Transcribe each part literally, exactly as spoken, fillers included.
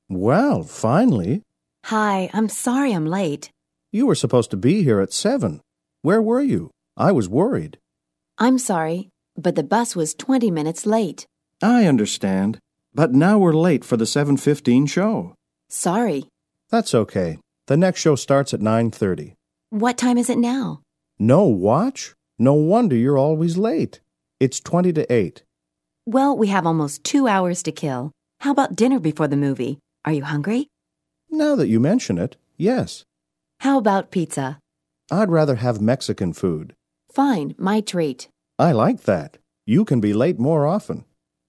Well, finally. Hi, I'm sorry I'm late. You were supposed to be here at seven. Where were you? I was worried. I'm sorry, but the bus was twenty minutes late. I understand, but now we're late for the seven fifteen show. Sorry. That's okay. The next show starts at nine thirty. What time is it now? No watch? No wonder you're always late. It's twenty to eight. Well, we have almost two hours to kill. How about dinner before the movie? Are you hungry? Now that you mention it, yes. How about pizza? I'd rather have Mexican food. Fine, my treat. I like that. You can be late more often.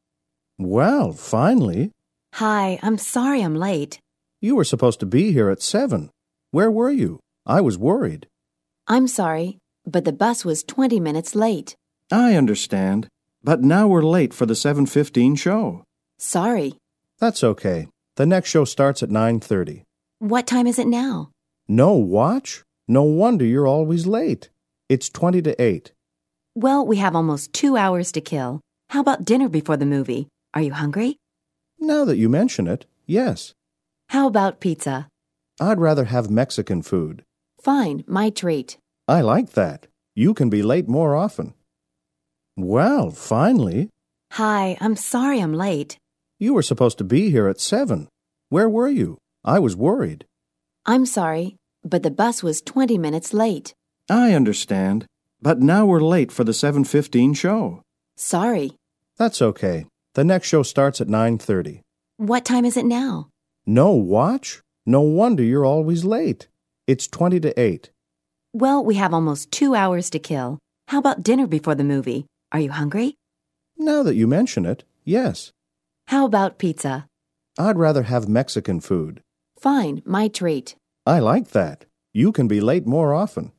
Well, finally. Hi, I'm sorry I'm late. You were supposed to be here at seven. Where were you? I was worried. I'm sorry, but the bus was twenty minutes late. I understand, but now we're late for the seven fifteen show. Sorry. That's okay. The next show starts at nine thirty. What time is it now? No watch? No wonder you're always late. It's twenty to eight. Well, we have almost two hours to kill. How about dinner before the movie? Are you hungry? Now that you mention it, yes. How about pizza? I'd rather have Mexican food. Fine, my treat. I like that. You can be late more often. Well, finally. Hi, I'm sorry I'm late. You were supposed to be here at seven. Where were you? I was worried. I'm sorry, but the bus was twenty minutes late. I understand, but now we're late for the seven fifteen show. Sorry. That's okay. The next show starts at nine thirty. What time is it now? No watch? No wonder you're always late. It's twenty to eight. Well, we have almost two hours to kill. How about dinner before the movie? Are you hungry? Now that you mention it, yes. How about pizza? I'd rather have Mexican food. Fine, my treat. I like that. You can be late more often.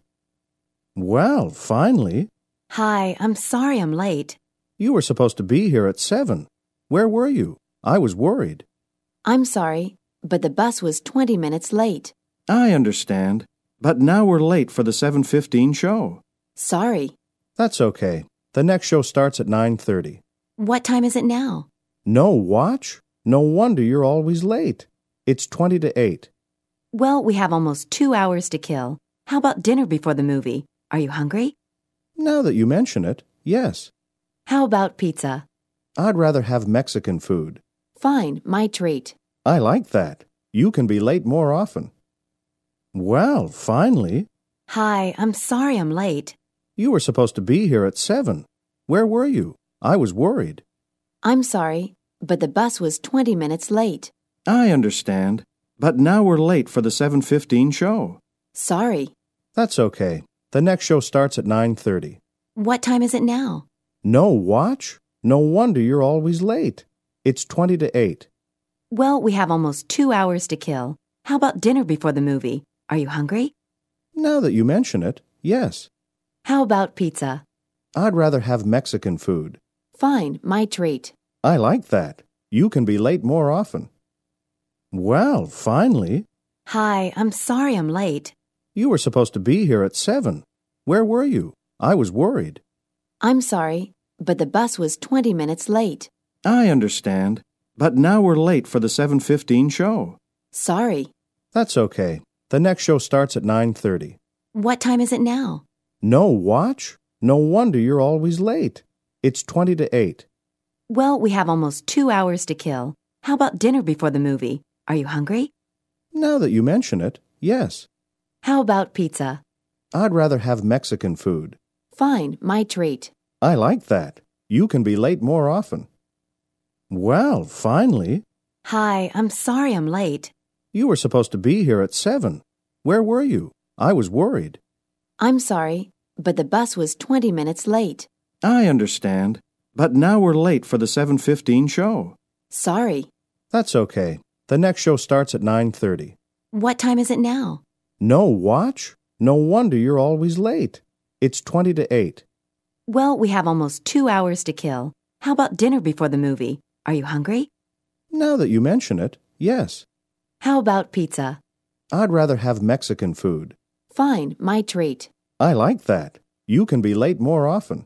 Well, finally. Hi, I'm sorry I'm late. You were supposed to be here at seven. Where were you? I was worried. I'm sorry, but the bus was twenty minutes late. I understand, but now we're late for the seven fifteen show. Sorry. That's okay. The next show starts at nine thirty. What time is it now? No watch? No wonder you're always late. It's twenty to eight. Well, we have almost two hours to kill. How about dinner before the movie? Are you hungry? Now that you mention it, yes. How about pizza? I'd rather have Mexican food. Fine, my treat. I like that. You can be late more often. Well, finally. Hi, I'm sorry I'm late. You were supposed to be here at seven. Where were you? I was worried. I'm sorry, but the bus was twenty minutes late. I understand, but now we're late for the seven fifteen show. Sorry. That's okay. The next show starts at nine thirty. What time is it now? No watch? No wonder you're always late. It's twenty to eight. Well, we have almost two hours to kill. How about dinner before the movie? Are you hungry? Now that you mention it, yes. How about pizza? I'd rather have Mexican food. Fine, my treat. I like that. You can be late more often. Well, finally. Hi, I'm sorry I'm late. You were supposed to be here at seven. Where were you? I was worried. I'm sorry, but the bus was twenty minutes late. I understand, but now we're late for the seven fifteen show. Sorry. That's okay. The next show starts at nine thirty. What time is it now? No watch? No wonder you're always late. It's twenty to eight. Well, we have almost two hours to kill. How about dinner before the movie? Are you hungry? Now that you mention it, yes. How about pizza? I'd rather have Mexican food. Fine, my treat. I like that. You can be late more often. Well, finally. Hi, I'm sorry I'm late. You were supposed to be here at seven. Where were you? I was worried. I'm sorry, but the bus was twenty minutes late. I understand, but now we're late for the seven fifteen show. Sorry. That's okay. The next show starts at nine thirty. What time is it now? No watch? No wonder you're always late. It's twenty to eight. Well, we have almost two hours to kill. How about dinner before the movie? Are you hungry? Now that you mention it, yes. How about pizza? I'd rather have Mexican food. Fine, my treat. I like that. You can be late more often.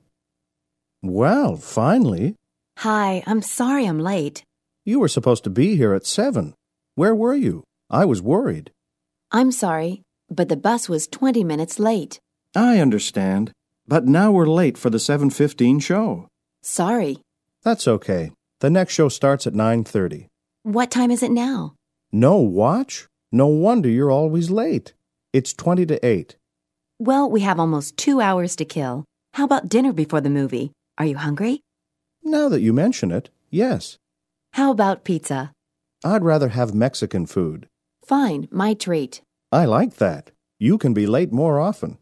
Well, finally. Hi, I'm sorry I'm late. You were supposed to be here at seven. Where were you? I was worried. I'm sorry, but the bus was twenty minutes late. I understand, but now we're late for the seven fifteen show. Sorry. That's okay. The next show starts at nine thirty. What time is it now? No watch? No wonder you're always late. It's twenty to eight. Well, we have almost two hours to kill. How about dinner before the movie? Are you hungry? Now that you mention it, yes. How about pizza? I'd rather have Mexican food. Fine, my treat. I like that. You can be late more often.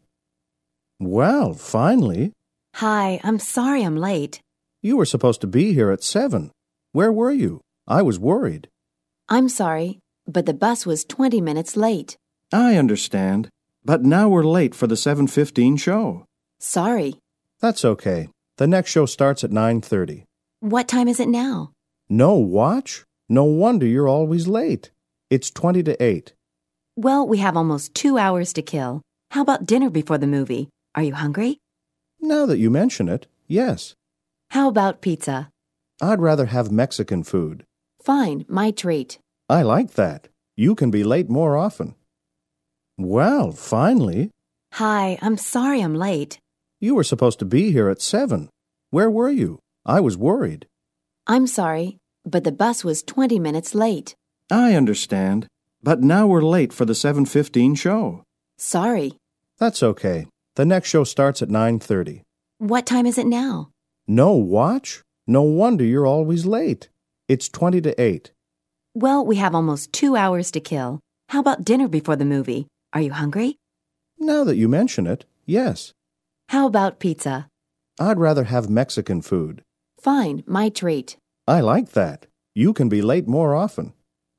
Well, finally. Hi, I'm sorry I'm late. You were supposed to be here at seven. Where were you? I was worried. I'm sorry, but the bus was twenty minutes late. I understand, but now we're late for the seven fifteen show. Sorry. That's okay. The next show starts at nine thirty. What time is it now? No watch? No wonder you're always late. It's twenty to eight. Well, we have almost two hours to kill. How about dinner before the movie? Are you hungry? Now that you mention it, yes. How about pizza? I'd rather have Mexican food. Fine, my treat. I like that. You can be late more often. Well, finally. Hi, I'm sorry I'm late. You were supposed to be here at seven. Where were you? I was worried. I'm sorry, but the bus was twenty minutes late. I understand, but now we're late for the seven fifteen show. Sorry. That's okay. The next show starts at nine thirty. What time is it now? No watch? No wonder you're always late. It's twenty to eight. Well, we have almost two hours to kill. How about dinner before the movie? Are you hungry? Now that you mention it, yes. How about pizza? I'd rather have Mexican food. Fine, my treat. I like that. You can be late more often.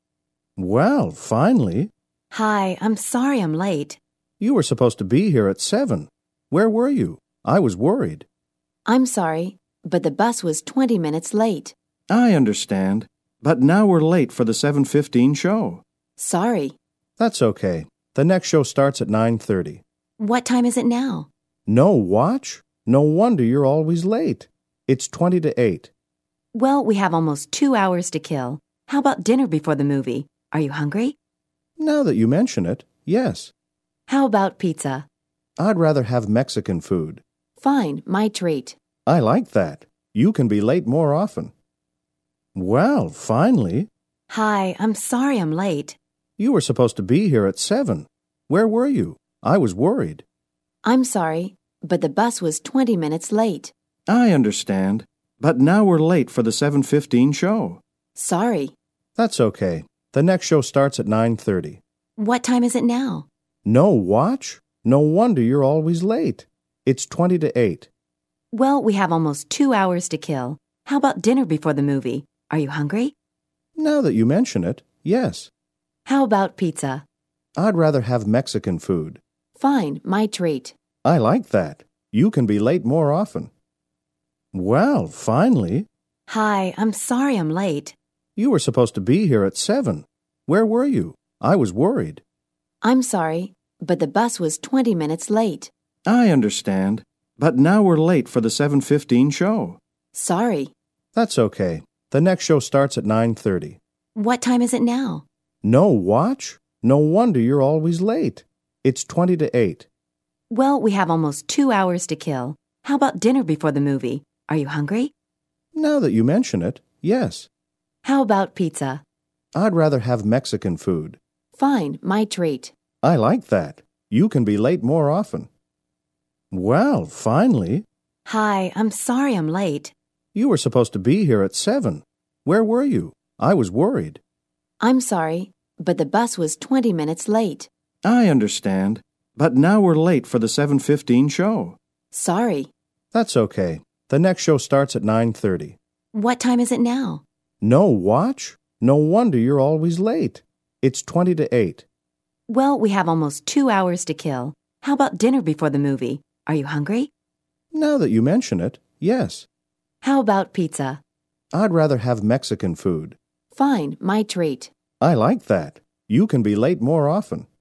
Well, finally. Hi, I'm sorry I'm late. You were supposed to be here at seven. Where were you? I was worried. I'm sorry, but the bus was twenty minutes late. I understand, but now we're late for the seven fifteen show. Sorry. That's okay. The next show starts at nine thirty. What time is it now? No watch? No wonder you're always late. It's twenty to eight. Well, we have almost two hours to kill. How about dinner before the movie? Are you hungry? Now that you mention it, yes. How about pizza? I'd rather have Mexican food. Fine, my treat. I like that. You can be late more often. Well, finally. Hi, I'm sorry I'm late. You were supposed to be here at seven. Where were you? I was worried. I'm sorry, but the bus was twenty minutes late. I understand, but now we're late for the seven fifteen show. Sorry. That's okay. The next show starts at nine thirty. What time is it now? No watch? No wonder you're always late. It's twenty to eight. Well, we have almost two hours to kill. How about dinner before the movie? Are you hungry? Now that you mention it, yes. How about pizza? I'd rather have Mexican food. Fine, my treat. I like that. You can be late more often. Well, finally. Hi, I'm sorry I'm late. You were supposed to be here at seven. Where were you? I was worried. I'm sorry, but the bus was twenty minutes late. I understand, but now we're late for the seven fifteen show. Sorry. That's okay. The next show starts at nine thirty. What time is it now? No watch? No wonder you're always late. It's twenty to eight. Well, we have almost two hours to kill. How about dinner before the movie? Are you hungry? Now that you mention it, yes. How about pizza? I'd rather have Mexican food. Fine, my treat. I like that. You can be late more often. Well, finally. Hi, I'm sorry I'm late. You were supposed to be here at seven. Where were you? I was worried. I'm sorry, but the bus was twenty minutes late. I understand, but now we're late for the seven fifteen show. Sorry. That's okay. The next show starts at nine thirty. What time is it now? No watch? No wonder you're always late. It's twenty to eight. Well, we have almost two hours to kill. How about dinner before the movie? Are you hungry? Now that you mention it, yes. How about pizza? I'd rather have Mexican food. Fine, my treat. I like that. You can be late more often.